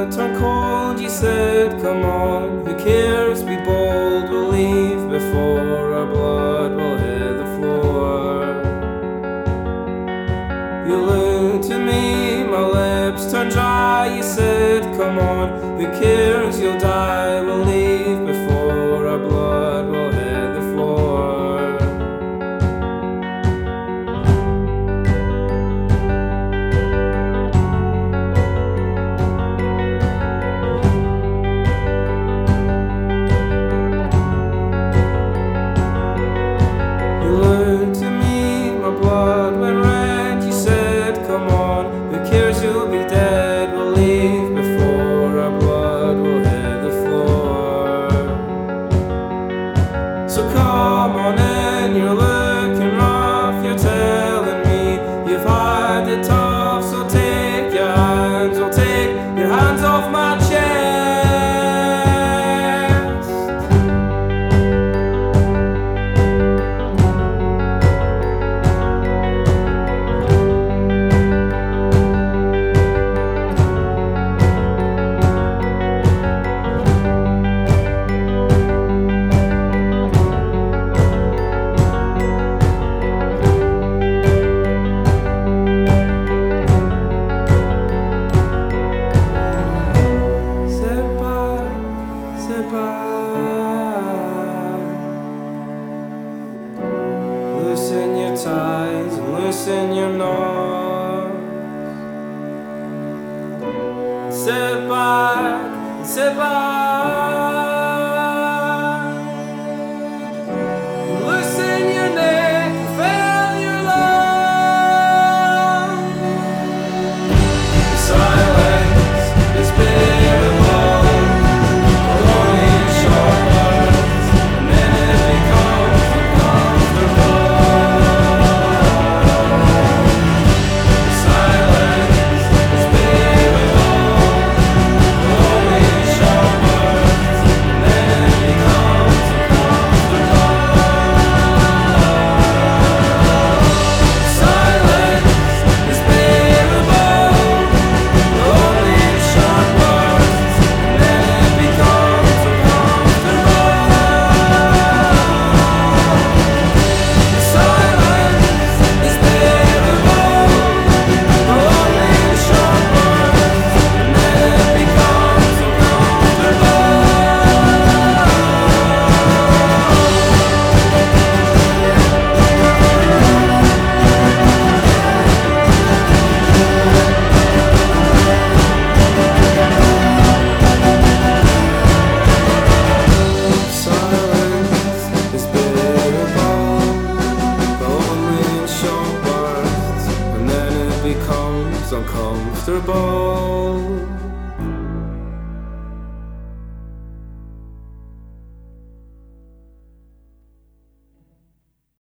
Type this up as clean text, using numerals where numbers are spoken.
blood turned cold, you said, come on, who cares, be bold, we'll leave before our blood will hit the floor. You looked at me, my lips turned dry, you said, come on, who cares, you'll die, we'll leave before our blood will hit the floor. Blood went red, you said, come on, who cares, you'll be dead, we'll leave before our blood will hit the floor. So come on in, you're looking rough, you're telling me you've had it tough, so take your hands, I'll take your hands off my chest. Loosen your ties and loosen your knots. Sit back, sit back. Loosen your neck, fill your lungs. Silence is bearable, only in short words, and then it becomes uncomfortable. Becomes uncomfortable.